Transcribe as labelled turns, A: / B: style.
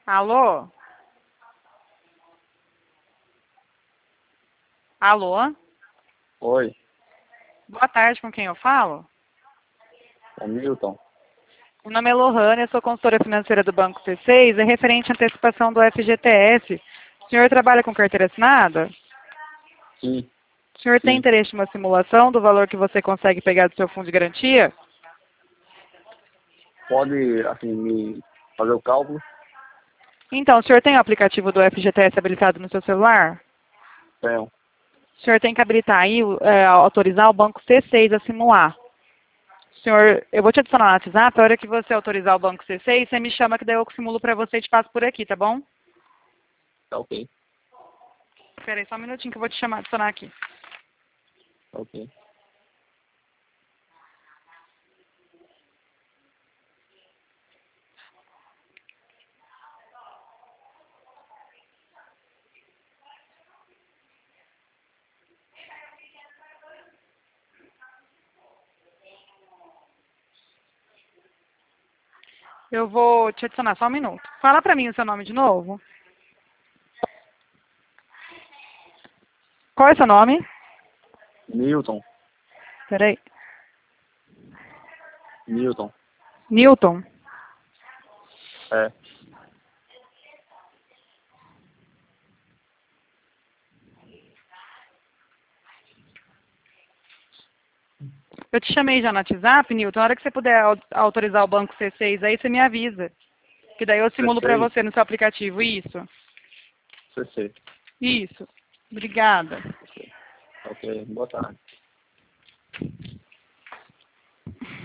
A: Alô? Alô?
B: Oi,
A: Boa tarde, com quem eu falo?
B: é Milton.
A: Meu nome é Lohane, eu sou consultora financeira do Banco C6, é referente à antecipação do FGTS. O senhor trabalha com carteira assinada?
B: Sim,
A: O senhor tem
B: sim.
A: interesse em uma simulação do valor que você consegue pegar do seu fundo de garantia?
B: Pode, assim, me fazer o cálculo?
A: Então, o senhor tem o aplicativo do FGTS habilitado no seu celular?
B: Tenho.
A: O senhor tem que habilitar aí, autorizar o Banco C6 a simular. Senhor, eu vou te adicionar no WhatsApp, a hora que você autorizar o Banco C6, você me chama que daí eu simulo para você e te passo por aqui, tá bom?
B: Tá ok,
A: Espera aí só um minutinho que eu vou te chamar, adicionar aqui.
B: tá ok.
A: Eu vou te adicionar só um minuto. Fala pra mim o seu nome de novo. Qual é o seu nome?
B: Milton,
A: Espera aí.
B: Milton.
A: Newton.
B: É,
A: Eu te chamei já no WhatsApp, Newton. Na hora que você puder autorizar o Banco C6 aí, você me avisa. Que daí eu simulo pra
B: C6,
A: você no seu aplicativo. Isso.
B: CC.
A: Isso. Obrigada.
B: Ok, boa tarde.